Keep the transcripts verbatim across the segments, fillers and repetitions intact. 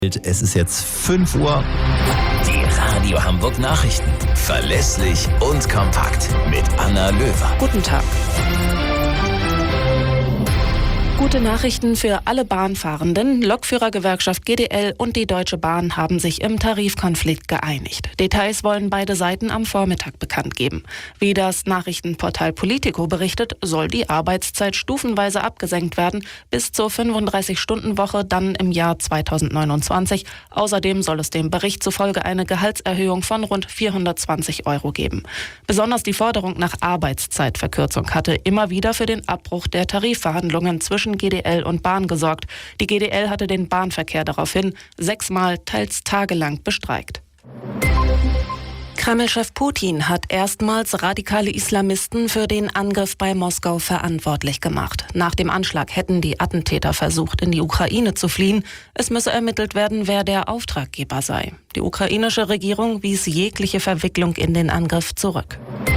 Es ist jetzt fünf Uhr. Die Radio Hamburg Nachrichten. Verlässlich und kompakt mit Anna Löwer. Guten Tag. Gute Nachrichten für alle Bahnfahrenden. Lokführergewerkschaft G D L und die Deutsche Bahn haben sich im Tarifkonflikt geeinigt. Details wollen beide Seiten am Vormittag bekannt geben. Wie das Nachrichtenportal Politico berichtet, soll die Arbeitszeit stufenweise abgesenkt werden, bis zur fünfunddreißig-Stunden-Woche dann im Jahr zweitausendneunundzwanzig. Außerdem soll es dem Bericht zufolge eine Gehaltserhöhung von rund vierhundertzwanzig Euro geben. Besonders die Forderung nach Arbeitszeitverkürzung hatte immer wieder für den Abbruch der Tarifverhandlungen zwischen G D L und Bahn gesorgt. Die G D L hatte den Bahnverkehr daraufhin sechsmal, teils tagelang bestreikt. Kreml-Chef Putin hat erstmals radikale Islamisten für den Angriff bei Moskau verantwortlich gemacht. Nach dem Anschlag hätten die Attentäter versucht, in die Ukraine zu fliehen. Es müsse ermittelt werden, wer der Auftraggeber sei. Die ukrainische Regierung wies jegliche Verwicklung in den Angriff zurück.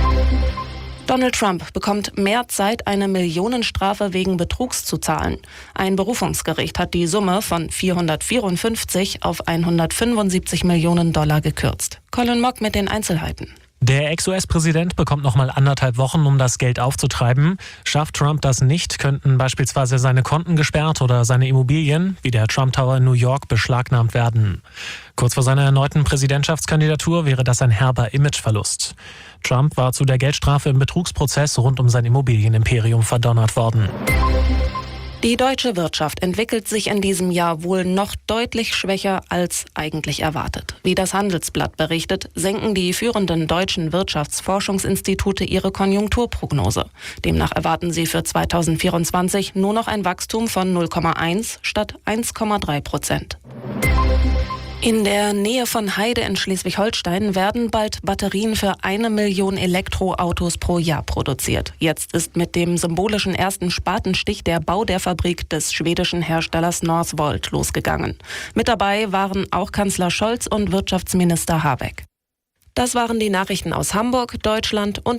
Donald Trump bekommt mehr Zeit, eine Millionenstrafe wegen Betrugs zu zahlen. Ein Berufungsgericht hat die Summe von vierhundertvierundfünfzig auf hundertfünfundsiebzig Millionen Dollar gekürzt. Colin Mock mit den Einzelheiten. Der Ex-U S-Präsident bekommt noch mal anderthalb Wochen, um das Geld aufzutreiben. Schafft Trump das nicht, könnten beispielsweise seine Konten gesperrt oder seine Immobilien, wie der Trump Tower in New York, beschlagnahmt werden. Kurz vor seiner erneuten Präsidentschaftskandidatur wäre das ein herber Imageverlust. Trump war zu der Geldstrafe im Betrugsprozess rund um sein Immobilienimperium verdonnert worden. Die deutsche Wirtschaft entwickelt sich in diesem Jahr wohl noch deutlich schwächer als eigentlich erwartet. Wie das Handelsblatt berichtet, senken die führenden deutschen Wirtschaftsforschungsinstitute ihre Konjunkturprognose. Demnach erwarten sie für zweitausendvierundzwanzig nur noch ein Wachstum von null Komma eins statt eins Komma drei Prozent. In der Nähe von Heide in Schleswig-Holstein werden bald Batterien für eine Million Elektroautos pro Jahr produziert. Jetzt ist mit dem symbolischen ersten Spatenstich der Bau der Fabrik des schwedischen Herstellers Northvolt losgegangen. Mit dabei waren auch Kanzler Scholz und Wirtschaftsminister Habeck. Das waren die Nachrichten aus Hamburg, Deutschland und